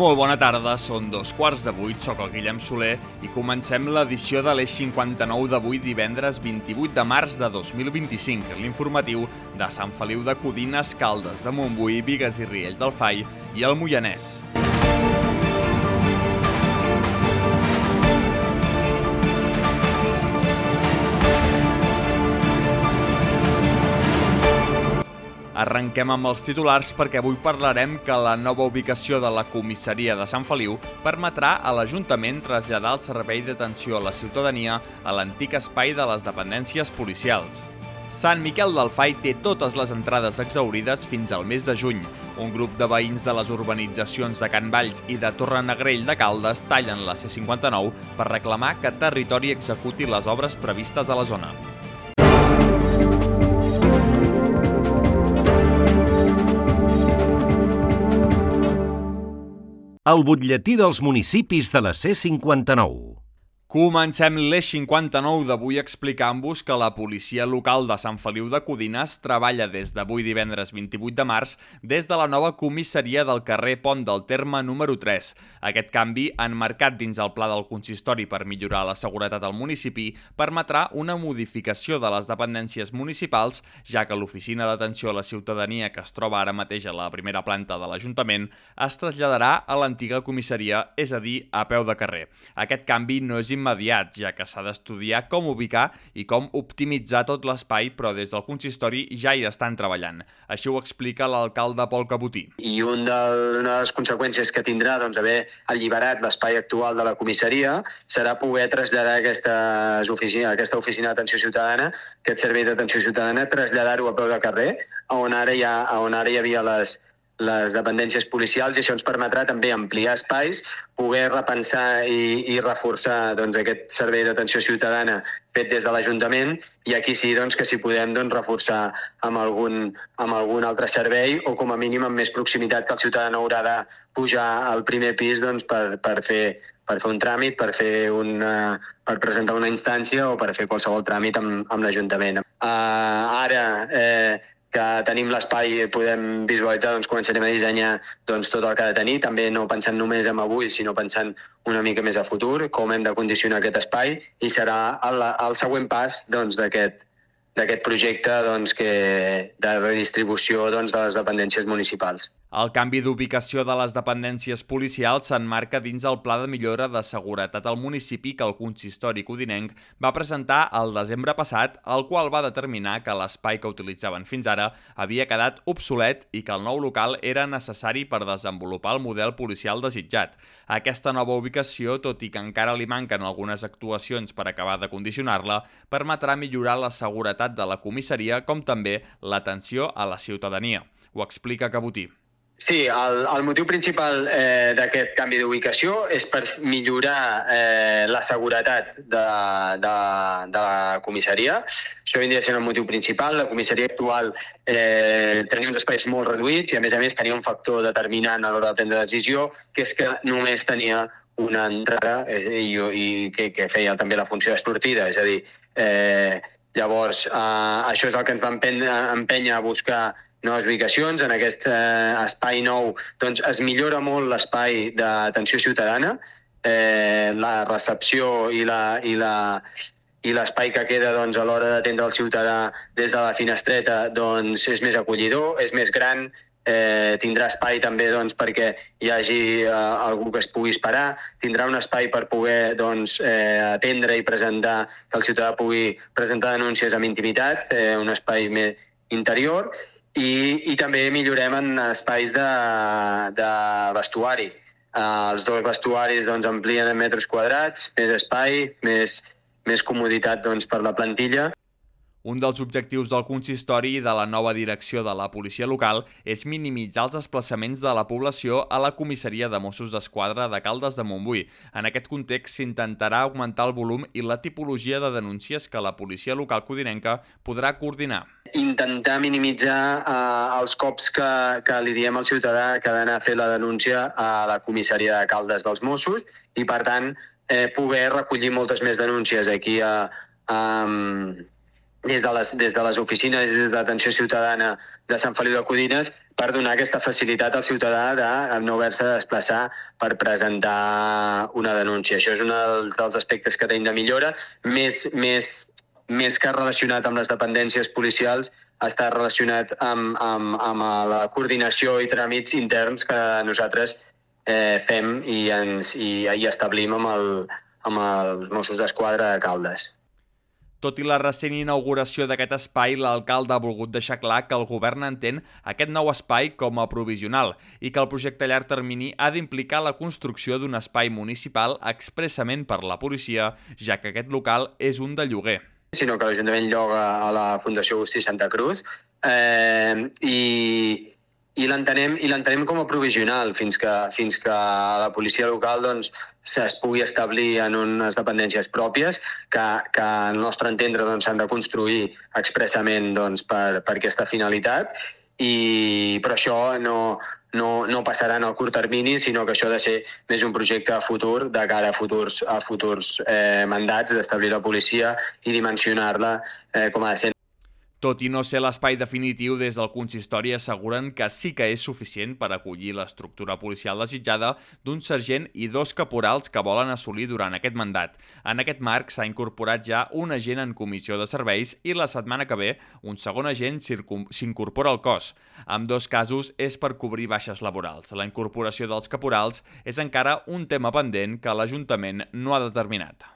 Molt bona tarda, són 7:15, soc el Guillem Soler i comencem l'edició de l'Eix 59 d'avui divendres 28 de març de 2025, l'informatiu de Sant Feliu de Codines, Caldes de Montbui, Bigues i Riells del Fai i el Moianès. Arrenquem amb els titulars perquè avui parlarem que la nova ubicació de la comissaria de Sant Feliu permetrà a l'Ajuntament traslladar el servei d'atenció a la ciutadania a l'antic espai de les dependències policials. Sant Miquel del Fai té totes les entrades exhaurides fins al mes de juny. Un grup de veïns de les urbanitzacions de Can Valls i de Torrenegrell de Caldes tallen la C59 per reclamar que Territori executi les obres previstes a la zona. El butlletí dels municipis de la C59. Comencem l'Eix 59 d'avui explicant-vos que la policia local de Sant Feliu de Codines treballa des d'avui divendres 28 de març des de la nova comissaria del carrer Pont del Terme número 3. Aquest canvi, enmarcat dins el pla del consistori per millorar la seguretat al municipi, permetrà una modificació de les dependències municipals, ja que l'oficina d'atenció a la ciutadania que es troba ara mateix a la primera planta de l'Ajuntament es traslladarà a l'antiga comissaria, és a dir, a peu de carrer. Aquest canvi no és immediat, ja que s'ha d'estudiar com ubicar i com optimitzar tot l'espai, però des del consistori ja hi estan treballant. Així ho explica l'alcalde Pol Cabotí. I una de les conseqüències que tindrà haver alliberat l'espai actual de la comissaria serà poder traslladar aquesta oficina d'atenció ciutadana, aquest servei d'atenció ciutadana, traslladar-ho a peu de carrer, on ara hi havia les dependències policials, i això ens permetrà també ampliar espais, poder repensar i reforçar aquest servei d'atenció ciutadana fet des de l'Ajuntament, i aquí sí que si podem reforçar amb algun altre servei, o com a mínim amb més proximitat, que el ciutadà no haurà de pujar al primer pis per fer un tràmit, per presentar una instància o per fer qualsevol tràmit amb l'Ajuntament. Ara que tenim l'espai, podem visualitzar, començarem a dissenyar tot el que ha de tenir, també no pensant només en avui, sinó pensant una mica més a futur, com hem de condicionar aquest espai, i serà el següent pas d'aquest projecte de redistribució de les dependències municipals. El canvi d'ubicació de les dependències policials s'emmarca dins el Pla de Millora de Seguretat al municipi que el consistori codinenc va presentar el desembre passat, el qual va determinar que l'espai que utilitzaven fins ara havia quedat obsolet i que el nou local era necessari per desenvolupar el model policial desitjat. Aquesta nova ubicació, tot i que encara li manquen algunes actuacions per acabar de condicionar-la, permetrà millorar la seguretat de la comissaria com també l'atenció a la ciutadania. Ho explica Cabotí. Sí, el motiu principal d'aquest canvi d'ubicació és per millorar la seguretat de la comissaria. Això vindria a ser el motiu principal. La comissaria actual tenia uns espais molt reduïts i, a més, tenia un factor determinant a l'hora de prendre decisió, que és que només tenia una entrada i que feia també la funció de sortida. És a dir, llavors, això és el que ens va empènyer a buscar noves ubicacions. En aquest espai nou es millora molt l'espai d'atenció ciutadana, la recepció i l'espai que queda a l'hora d'atendre el ciutadà des de la finestreta és més acollidor, és més gran, tindrà espai també perquè hi hagi algú que es pugui esperar, tindrà un espai per poder atendre i presentar, que el ciutadà pugui presentar denúncies amb intimitat, un espai més interior. I també millorem en espais de vestuari. Els dos vestuaris amplien en metres quadrats, més espai, més comoditat per la plantilla. Un dels objectius del consistori i de la nova direcció de la policia local és minimitzar els desplaçaments de la població a la comissaria de Mossos d'Esquadra de Caldes de Montbui. En aquest context s'intentarà augmentar el volum i la tipologia de denúncies que la policia local codinenca podrà coordinar. Intentar minimitzar els cops que li diem al ciutadà que ha d'anar a fer la denúncia a la comissaria de Caldes dels Mossos i, per tant, poder recollir moltes més denúncies aquí des de les oficines, des de l'atenció ciutadana de Sant Feliu de Codines, per donar aquesta facilitat al ciutadà de no haver-se de desplaçar per presentar una denúncia. Això és un dels aspectes que tenim de millora, més que relacionat amb les dependències policials, està relacionat amb la coordinació i tràmits interns que nosaltres fem i establim amb els Mossos d'Esquadra de Caldes. Tot i la recent inauguració d'aquest espai, l'alcalde ha volgut deixar clar que el govern entén aquest nou espai com a provisional i que el projecte a llarg termini ha d'implicar la construcció d'un espai municipal expressament per la policia, ja que aquest local és un de lloguer. Sinó que l'Ajuntament lloga a la Fundació Agustí Santa Cruz i l'entenem com a provisional fins que la policia local es pugui establir en unes dependències pròpies que al nostre entendre s'han de construir expressament per aquesta finalitat, però això no passarà en el curt termini, sinó que això ha de ser més un projecte a futur de cara a futurs mandats d'establir la policia i dimensionar-la com ha de ser. Tot i no ser l'espai definitiu, des del consistori asseguren que sí que és suficient per acollir l'estructura policial desitjada d'un sergent i 2 caporals que volen assolir durant aquest mandat. En aquest marc s'ha incorporat ja un agent en comissió de serveis i la setmana que ve un segon agent s'incorpora al cos. En 2 casos és per cobrir baixes laborals. La incorporació dels caporals és encara un tema pendent que l'Ajuntament no ha determinat.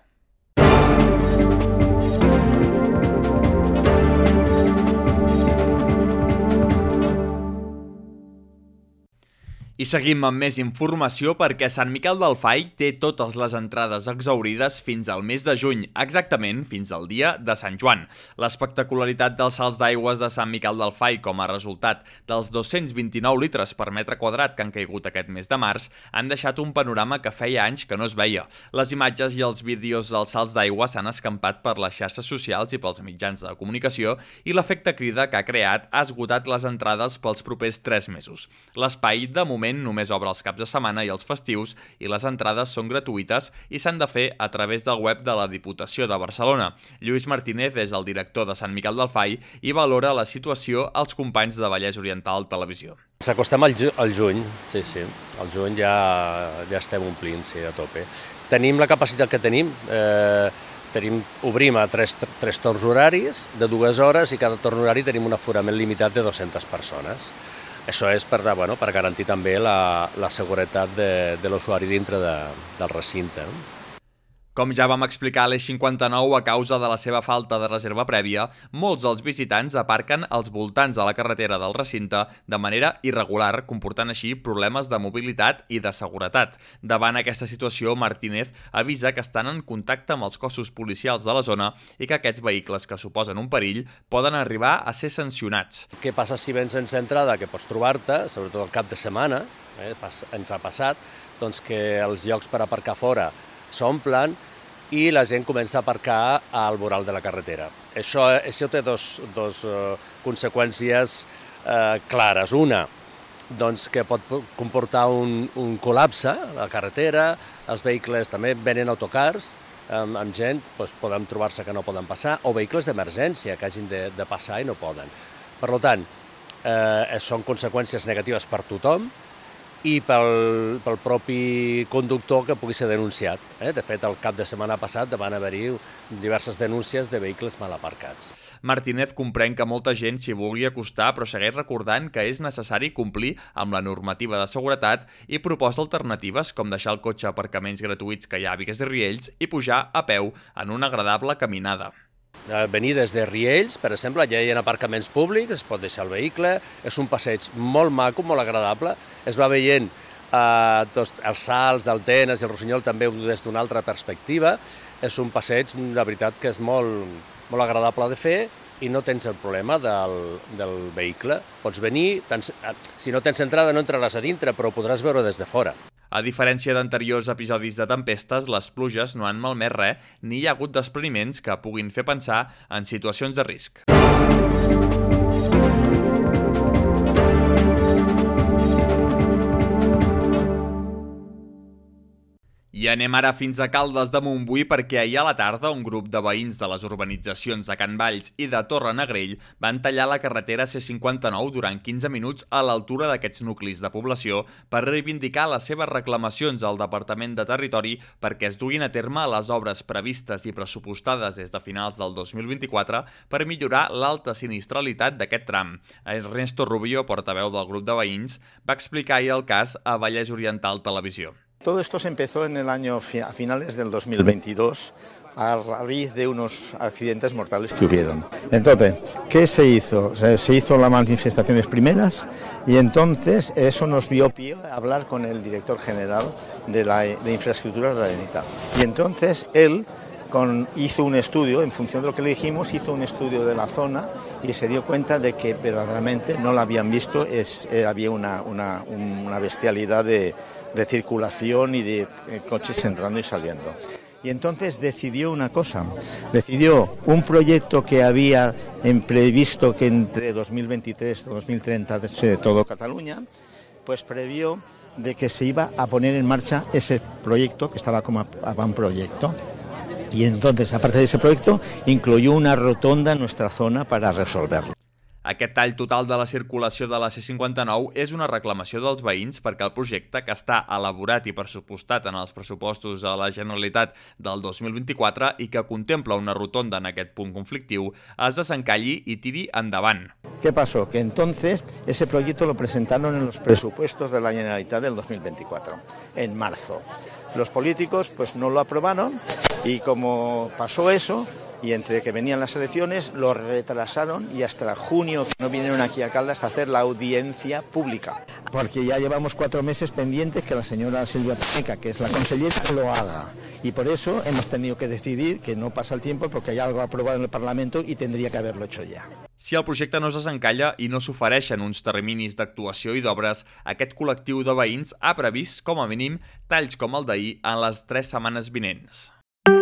I seguim amb més informació perquè Sant Miquel del Fai té totes les entrades exhaurides fins al mes de juny, exactament fins al dia de Sant Joan. L'espectacularitat dels salts d'aigües de Sant Miquel del Fai com a resultat dels 229 litres per metre quadrat que han caigut aquest mes de març han deixat un panorama que feia anys que no es veia. Les imatges i els vídeos dels salts d'aigua s'han escampat per les xarxes socials i pels mitjans de comunicació i l'efecte crida que ha creat ha esgotat les entrades pels propers 3 mesos. L'espai, de moment, només obre els caps de setmana i els festius i les entrades són gratuïtes i s'han de fer a través del web de la Diputació de Barcelona. Lluís Martínez és el director de Sant Miquel del Fai i valora la situació als companys de Vallès Oriental Televisió. S'acostem al juny, sí. Al juny ja estem omplint, sí, a tope. Tenim la capacitat que tenim. Obrim a 3 torns horaris de 2 hores i cada torn horari tenim un aforament limitat de 200 persones. Això és per garantir també la seguretat de l'usuari dintre del recinte. Com ja vam explicar a l'Eix 59, a causa de la seva falta de reserva prèvia, molts dels visitants aparquen als voltants de la carretera del recinte de manera irregular, comportant així problemes de mobilitat i de seguretat. Davant aquesta situació, Martínez avisa que estan en contacte amb els cossos policials de la zona i que aquests vehicles que suposen un perill poden arribar a ser sancionats. Què passa si vens sense entrada, que pots trobar-te, sobretot al cap de setmana, ens ha passat, que els llocs per aparcar fora s'omplen i la gent comença a aparcar al voral de la carretera. Això té dos conseqüències clares. Una, que pot comportar un col·lapse a la carretera, els vehicles també venen autocars, amb gent poden trobar-se que no poden passar, o vehicles d'emergència que hagin de passar i no poden. Per tant, són conseqüències negatives per tothom, i pel propi conductor que pugui ser denunciat. De fet, el cap de setmana passat van haver-hi diverses denúncies de vehicles mal aparcats. Martínez comprèn que molta gent s'hi vulgui acostar, però segueix recordant que és necessari complir amb la normativa de seguretat i proposa alternatives com deixar el cotxe a aparcaments gratuïts que hi ha a Bigues i Riells i pujar a peu en una agradable caminada. Venir des de Riells, per exemple, allà hi ha aparcaments públics, es pot deixar el vehicle, és un passeig molt maco, molt agradable, es va veient els salts d'Altenes i el Rossinyol també des d'una altra perspectiva, és un passeig, de veritat, que és molt agradable de fer i no tens el problema del vehicle. Pots venir, si no tens entrada no entraràs a dintre, però ho podràs veure des de fora. A diferència d'anteriors episodis de tempestes, les pluges no han malmès res ni hi ha hagut despreniments que puguin fer pensar en situacions de risc. I anem ara fins a Caldes de Montbui perquè ahir a la tarda un grup de veïns de les urbanitzacions de Can Valls i de Torrenegrell van tallar la carretera C59 durant 15 minuts a l'altura d'aquests nuclis de població per reivindicar les seves reclamacions al Departament de Territori perquè es duguin a terme les obres previstes i pressupostades des de finals del 2024 per millorar l'alta sinistralitat d'aquest tram. Ernesto Rubio, portaveu del grup de veïns, va explicar ahir el cas a Vallès Oriental Televisió. Todo esto se empezó en el año a finales del 2022 a raíz de unos accidentes mortales que hubieron. Entonces, ¿qué se hizo? Se hizo las manifestaciones primeras y entonces eso nos dio pie a hablar con el director general de infraestructuras de la Generalitat. Y entonces él hizo un estudio, en función de lo que le dijimos, hizo un estudio de la zona y se dio cuenta de que verdaderamente no la habían visto, había una bestialidad de circulación y de coches entrando y saliendo. Y entonces decidió una cosa, decidió un proyecto que había previsto que entre 2023 y 2030 de todo Cataluña, pues previó de que se iba a poner en marcha ese proyecto, que estaba como avantproyecto. Y entonces, aparte de ese proyecto, incluyó una rotonda en nuestra zona para resolverlo. Aquest tall total de la circulació de la C59 és una reclamació dels veïns perquè el projecte, que està elaborat i pressupostat en els pressupostos de la Generalitat del 2024 i que contempla una rotonda en aquest punt conflictiu, es desencalli i tiri endavant. ¿Qué pasó? Que entonces ese proyecto lo presentaron en los presupuestos de la Generalitat del 2024, en marzo. Los políticos pues no lo aprobaron y como pasó eso, y entre que venían las elecciones, lo retrasaron y hasta junio que no vinieron aquí a Caldas a hacer la audiencia pública. Porque ya llevamos 4 meses pendientes que la señora Silvia Paneca, que es la consellera, lo haga. Y por eso hemos tenido que decidir que no pasa el tiempo porque hay algo aprobado en el Parlamento y tendría que haberlo hecho ya. Si el projecte no es desencalla i no s'ofereixen uns terminis d'actuació i d'obres, aquest col·lectiu de veïns ha previst, com a mínim, talls com el d'ahir en les 3 setmanes vinents.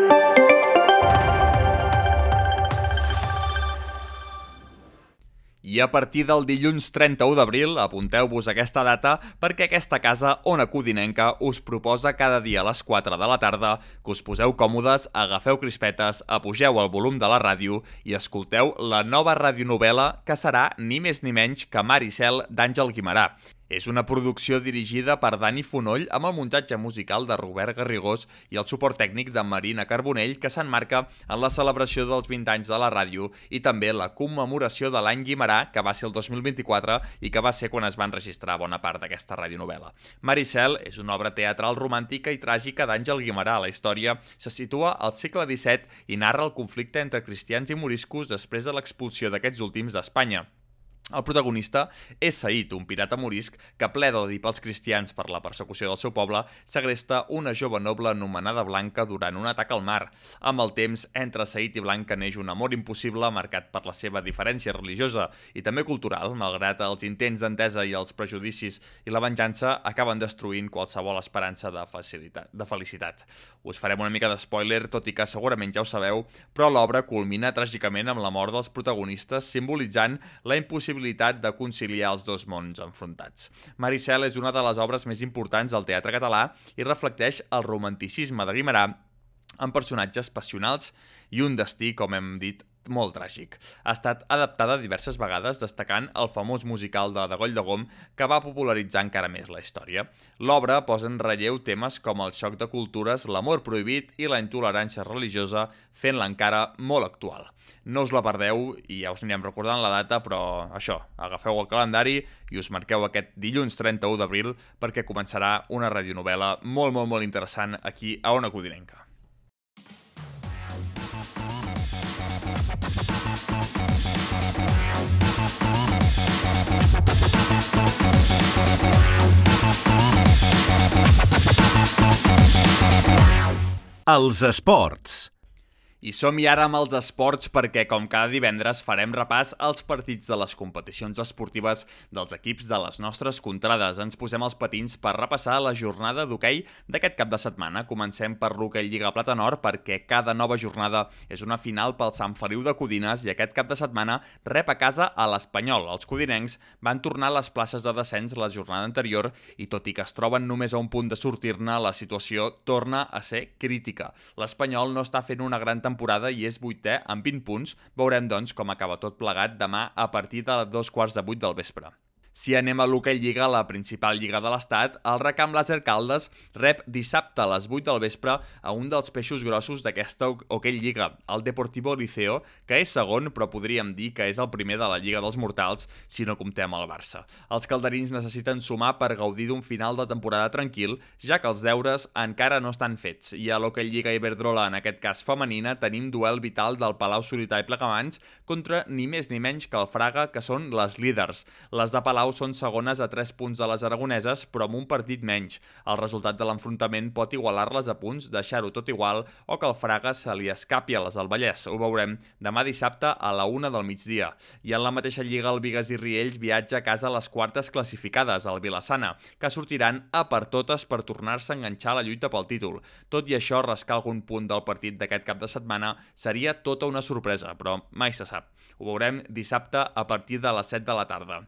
I a partir del dilluns 31 d'abril, apunteu-vos aquesta data perquè aquesta casa Ona Codinenca us proposa cada dia a les 4 de la tarda que us poseu còmodes, agafeu crispetes, apugeu el volum de la ràdio i escolteu la nova radionovel·la que serà ni més ni menys que Mar i Cel d'Àngel Guimerà. És una producció dirigida per Dani Fonoll amb el muntatge musical de Robert Garrigós i el suport tècnic de Marina Carbonell que s'emmarca en la celebració dels 20 anys de la ràdio i també la commemoració de l'any Guimerà, que va ser el 2024 i que va ser quan es va enregistrar bona part d'aquesta radionovel·la. Mar i Cel és una obra teatral romàntica i tràgica d'Àngel Guimerà. La història se situa al segle XVII i narra el conflicte entre cristians i moriscos després de l'expulsió d'aquests últims d'Espanya. El protagonista és Saïd, un pirata morisc que, ple d'odi pels cristians per la persecució del seu poble, segresta una jove noble anomenada Blanca durant un atac al mar. Amb el temps, entre Saïd i Blanca neix un amor impossible marcat per la seva diferència religiosa i també cultural, malgrat els intents d'entesa i els prejudicis i la venjança acaben destruint qualsevol esperança de felicitat. Us farem una mica d'espoiler, tot i que segurament ja ho sabeu, però l'obra culmina tràgicament amb la mort dels protagonistes, simbolitzant la impossibilitat de conciliar els dos mons enfrontats. Mar i Cel és una de les obres més importants del teatre català i reflecteix el romanticisme de Guimerà amb personatges passionals i un destí, com hem dit, molt tràgic. Ha estat adaptada diverses vegades, destacant el famós musical de Degoll de Gom, que va popularitzar encara més la història. L'obra posa en relleu temes com el xoc de cultures, l'amor prohibit i la intolerància religiosa, fent-la encara molt actual. No us la perdeu i ja us anirem recordant la data, però això, agafeu el calendari i us marqueu aquest dilluns 31 d'abril perquè començarà una radionovel·la molt interessant aquí a Ona Codinenca. Els esports. I som-hi ara amb els esports perquè, com cada divendres, farem repàs als partits de les competicions esportives dels equips de les nostres contrades. Ens posem els patins per repassar la jornada d'hoquei d'aquest cap de setmana. Comencem per l'hoquei Lliga Plata Nord perquè cada nova jornada és una final pel Sant Feliu de Codines i aquest cap de setmana rep a casa a l'Espanyol. Els codinencs van tornar a les places de descens la jornada anterior i tot i que es troben només a un punt de sortir-ne, la situació torna a ser crítica. L'Espanyol no està fent una gran temporada i és 8è amb 20 punts. Veurem, doncs, com acaba tot plegat demà a partir de 2:15 del vespre. Si anem a l'hoquei Lliga, la principal lliga de l'estat, el Recamp Làser Caldes rep dissabte a les 8 del vespre a un dels peixos grossos d'aquesta hoquei Lliga, el Deportivo Liceo, que és segon, però podríem dir que és el primer de la Lliga dels Mortals si no comptem el Barça. Els calderins necessiten sumar per gaudir d'un final de temporada tranquil, ja que els deures encara no estan fets. I a l'hoquei Lliga Iberdrola, en aquest cas femenina, tenim duel vital del Palau Solità i Plegamans contra ni més ni menys que el Fraga, que són les líders. Les de Palau són segones a 3 punts de les aragoneses, però amb un partit menys. El resultat de l'enfrontament pot igualar-les a punts, deixar-ho tot igual, o que el Fraga se li escapi a les del Vallès. Ho veurem demà dissabte a la 1 del migdia. I en la mateixa lliga, el Bigues i Riells viatja a casa a les quartes classificades, al Vilassana, que sortiran a per totes per tornar-se a enganxar a la lluita pel títol. Tot i això, rascar algun punt del partit d'aquest cap de setmana seria tota una sorpresa, però mai se sap. Ho veurem dissabte a partir de les 7 de la tarda.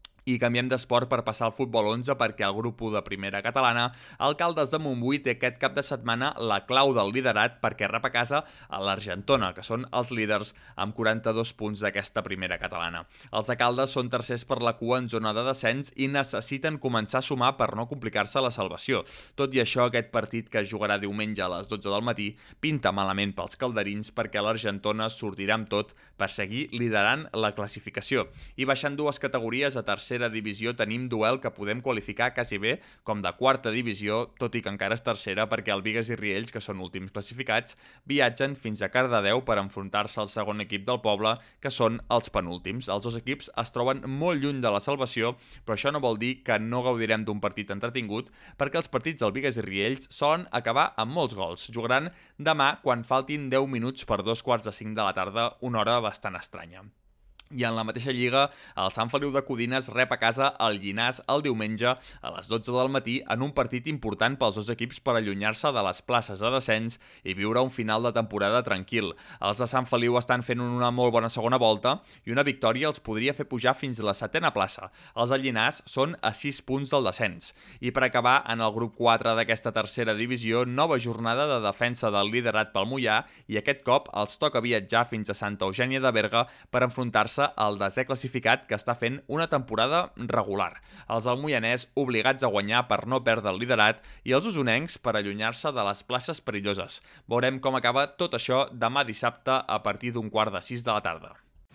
I canviem d'esport per passar al futbol 11 perquè el grup 1 de primera catalana, el Caldes de Montbui, té aquest cap de setmana la clau del liderat perquè rep a casa a l'Argentona, que són els líders amb 42 punts d'aquesta primera catalana. Els de Caldes són tercers per la cua en zona de descens i necessiten començar a sumar per no complicar-se la salvació. Tot i això, aquest partit que es jugarà diumenge a les 12 del matí pinta malament pels calderins perquè l'Argentona sortirà amb tot per seguir liderant la classificació. I baixant dues categories a tercera divisió tenim duel que podem qualificar quasi bé com de quarta divisió, tot i que encara és tercera perquè el Bigues i Riells, que són últims classificats, viatgen fins a Cardedeu per enfrontar-se al segon equip del poble, que són els penúltims. Els dos equips es troben molt lluny de la salvació, però això no vol dir que no gaudirem d'un partit entretingut, perquè els partits del Bigues i Riells solen acabar amb molts gols. Jugaran demà quan faltin 10 minuts per 2:45 de la tarda, una hora bastant estranya. I en la mateixa lliga, el Sant Feliu de Codines rep a casa el Llinars el diumenge a les 12 del matí en un partit important pels dos equips per allunyar-se de les places de descens i viure un final de temporada tranquil. Els de Sant Feliu estan fent una molt bona segona volta i una victòria els podria fer pujar fins a la 7a plaça. Els de Llinars són a 6 punts del descens. I per acabar, en el grup 4 d'aquesta tercera divisió, nova jornada de defensa del liderat pel Moià i aquest cop els toca viatjar fins a Santa Eugènia de Berga per enfrontar-se al desè classificat que està fent una temporada regular. Els del Moianès obligats a guanyar per no perdre el liderat i els osonencs per allunyar-se de les places perilloses. Veurem com acaba tot això demà dissabte a partir d'un 5:15 de la tarda.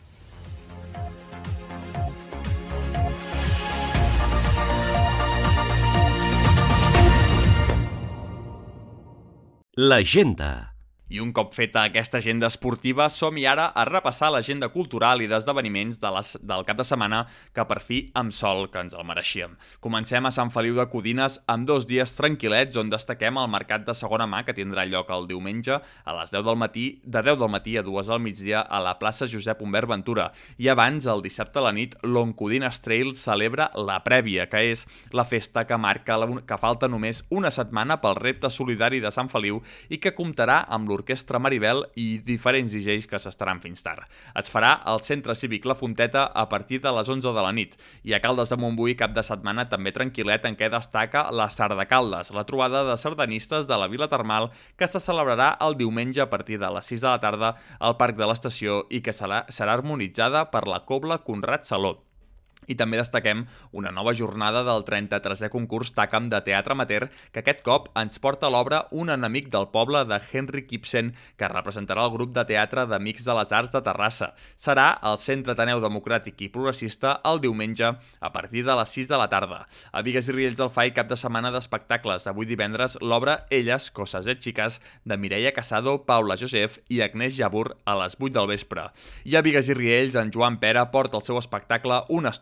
L'agenda. I un cop feta aquesta agenda esportiva, som-hi ara a repassar l'agenda cultural i d'esdeveniments del cap de setmana que per fi amb sol, que ens el mereixíem. Comencem a Sant Feliu de Codines amb 2 dies tranquil·lets on destaquem el mercat de segona mà que tindrà lloc el diumenge a les 10 del matí, de 10 del matí a 2 del migdia a la plaça Josep Humbert Ventura. I abans, el dissabte a la nit, l'Oncodines Trail celebra la prèvia, que és la festa que marca que falta només una setmana pel repte solidari de Sant Feliu i que comptarà amb l'Orquestra Maribel i diferents DJs que s'estaran fins tard. Es farà al Centre Cívic La Fonteta a partir de les 11 de la nit. I a Caldes de Montbui, cap de setmana també tranquil·let en què destaca la Sardacaldes, la trobada de sardanistes de la Vila Termal que se celebrarà el diumenge a partir de les 6 de la tarda al Parc de l'Estació i que serà harmonitzada per la Cobla Conrad Saló. I també destaquem una nova jornada del 33è concurs TACAM de teatre amateur que aquest cop ens porta a l'obra Un enemic del poble de Henrik Ibsen que representarà el grup de teatre d'Amics de les Arts de Terrassa. Serà al Centre Ateneu Democràtic i Progressista el diumenge a partir de les 6 de la tarda. A Bigues i Riells del FAI cap de setmana d'espectacles. Avui divendres l'obra Elles, coses xiques de Mireia Casado, Paula Josef i Agnès Jabur a les 8 del vespre. I a Bigues i Riells en Joan Pera porta el seu espectacle Una estona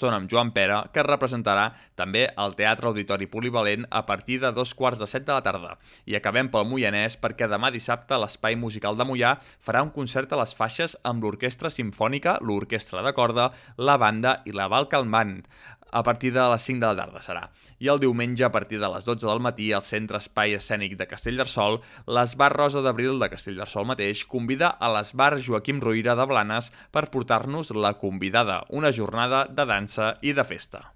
Autònom Joan Pere, que es representarà també al Teatre Auditori Polivalent a partir de 2:45 de la tarda. I acabem pel Moianès perquè demà dissabte l'Espai Musical de Moià farà un concert a les Faixes amb l'Orquestra Simfònica, l'Orquestra de Corda, la Banda i la Val Calmant. A partir de les 5 de la tarda serà. I el diumenge, a partir de les 12 del matí, al Centre Espai Escènic de Castellterçol, l'Esbar Rosa d'Abril de Castellterçol mateix convida a l'Esbar Joaquim Roira de Blanes per portar-nos La Convidada, una jornada de dansa i de festa.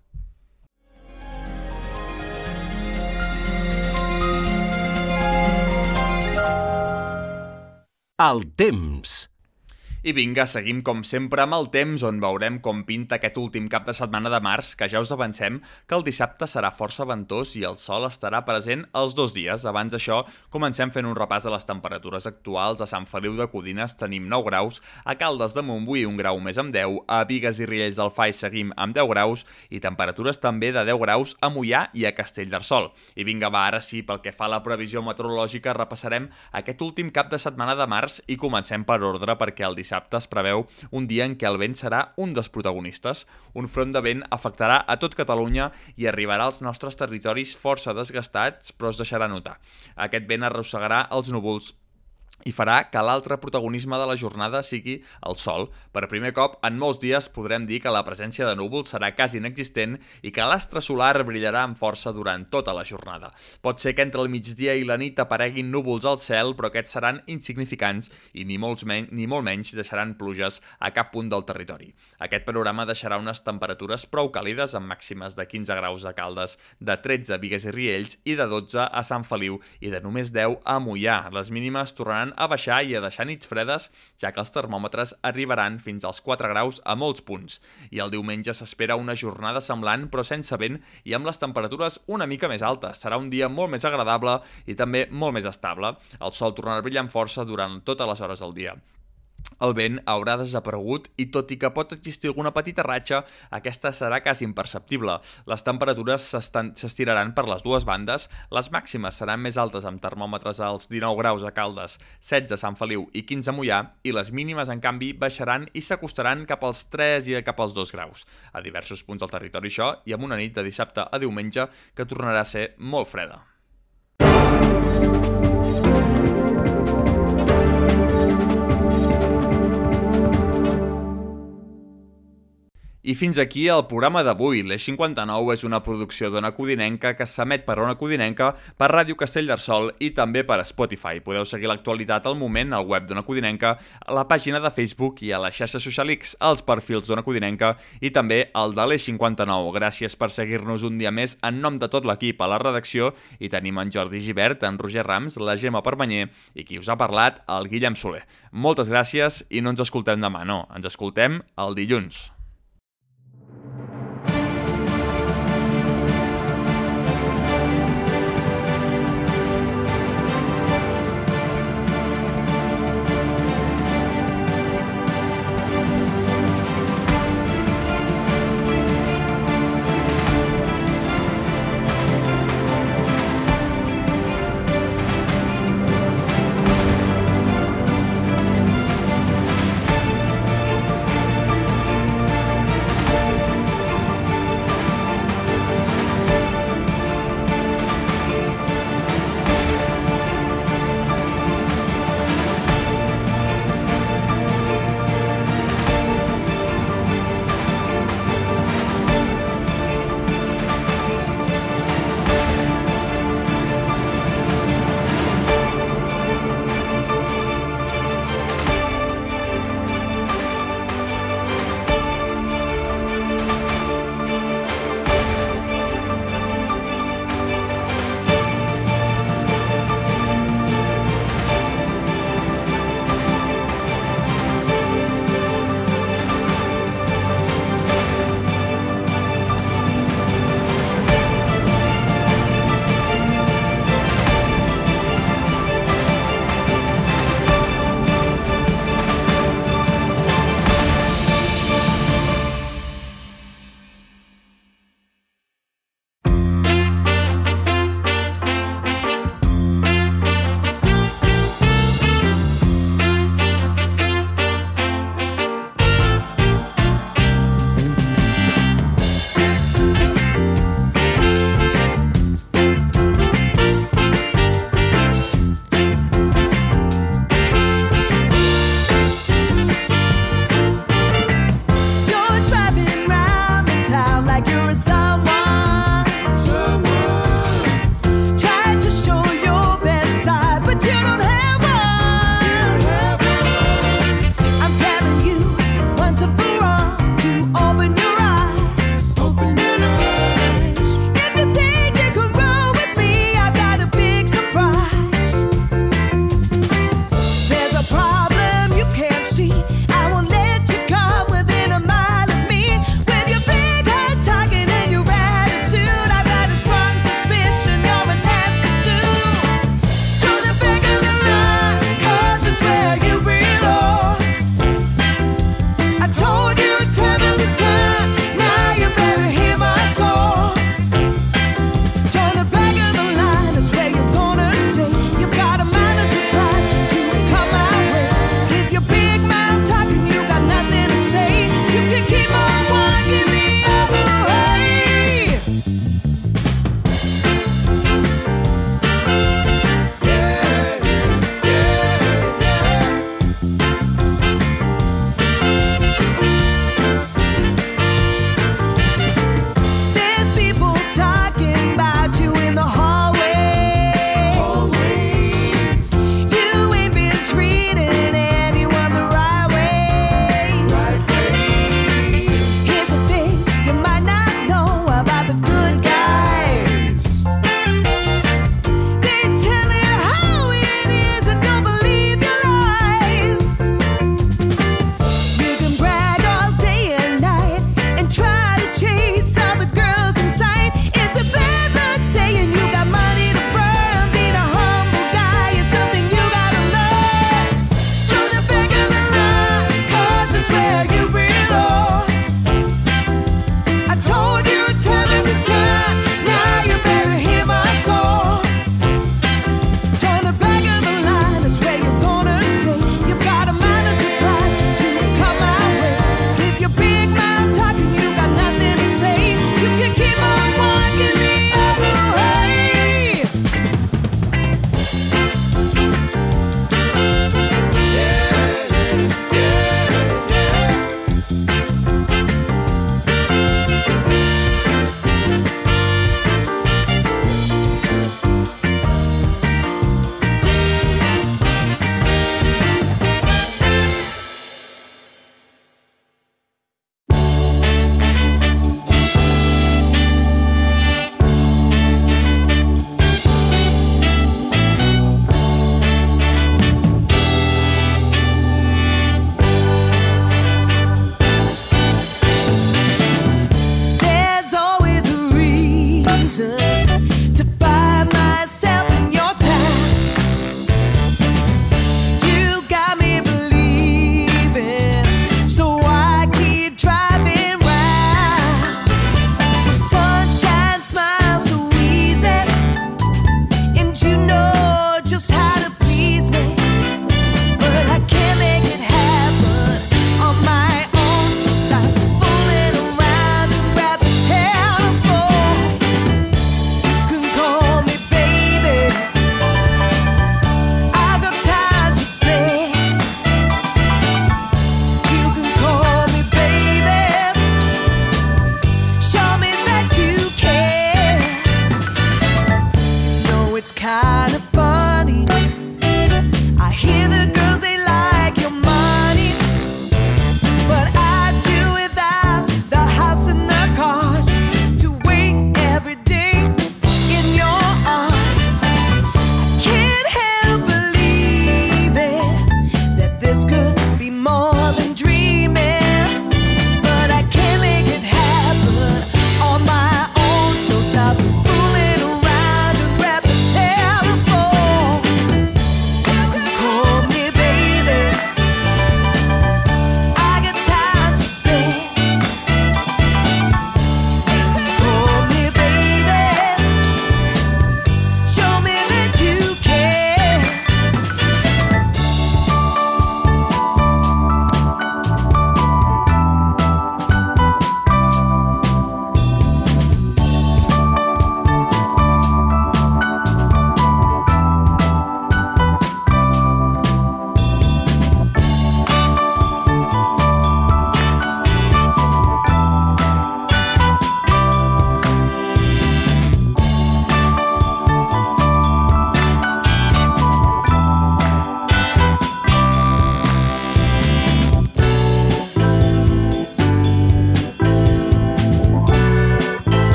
El temps. I vinga, seguim com sempre amb el temps, on veurem com pinta aquest últim cap de setmana de març, que ja us avancem que el dissabte serà força ventós i el sol estarà present els 2 dies. Abans d'això, comencem fent un repàs de les temperatures actuals. A Sant Feliu de Codines tenim 9 graus, a Caldes de Montbui 1 grau més amb 10, a Bigues i Riells del Fai seguim amb 10 graus i temperatures també de 10 graus a Moià i a Castellterçol. I vinga, va, ara sí, pel que fa a la previsió meteorològica, repassarem aquest últim cap de setmana de març i comencem per ordre perquè el dissabte es preveu un dia en què el vent serà un dels protagonistes. Un front de vent afectarà a tot Catalunya i arribarà als nostres territoris força desgastats, però es deixarà notar. Aquest vent arrossegarà els núvols i farà que l'altre protagonisme de la jornada sigui el sol. Per primer cop, en molts dies podrem dir que la presència de núvols serà quasi inexistent i que l'astre solar brillarà amb força durant tota la jornada. Pot ser que entre el migdia i la nit apareguin núvols al cel, però aquests seran insignificants i ni molt menys deixaran pluges a cap punt del territori. Aquest panorama deixarà unes temperatures prou càlides amb màximes de 15 graus a Caldes, de 13 a Bigues i Riells i de 12 a Sant Feliu i de només 10 a Moià. Les mínimes tornaran a baixar i a deixar nits fredes, ja que els termòmetres arribaran fins als 4 graus a molts punts. I el diumenge s'espera una jornada semblant, però sense vent i amb les temperatures una mica més altes. Serà un dia molt més agradable i també molt més estable. El sol tornarà a brillar amb força durant totes les hores del dia. El vent haurà desaparegut i tot i que pot existir alguna petita ratxa, aquesta serà quasi imperceptible. Les temperatures s'estiraran per les dues bandes, les màximes seran més altes amb termòmetres als 19 graus a Caldes, 16 a Sant Feliu i 15 a Moià, i les mínimes, en canvi, baixaran i s'acostaran cap als 3 i cap als 2 graus. A diversos punts del territori això, i amb una nit de dissabte a diumenge que tornarà a ser molt freda. I fins aquí el programa d'avui. L'Eix 59 és una producció d'Ona Codinenca que s'emet per Ona Codinenca, per Ràdio Castellterçol i també per Spotify. Podeu seguir l'actualitat al moment al web d'Ona Codinenca, a la pàgina de Facebook i a les xarxes socials, als perfils d'Ona Codinenca i també al de l'Eix 59. Gràcies per seguir-nos un dia més en nom de tot l'equip a la redacció, i tenim en Jordi Gibert, en Roger Rams, la Gemma Permanyer i qui us ha parlat, el Guillem Soler. Moltes gràcies i no ens escoltem demà, no, ens escoltem el dilluns. hear the girl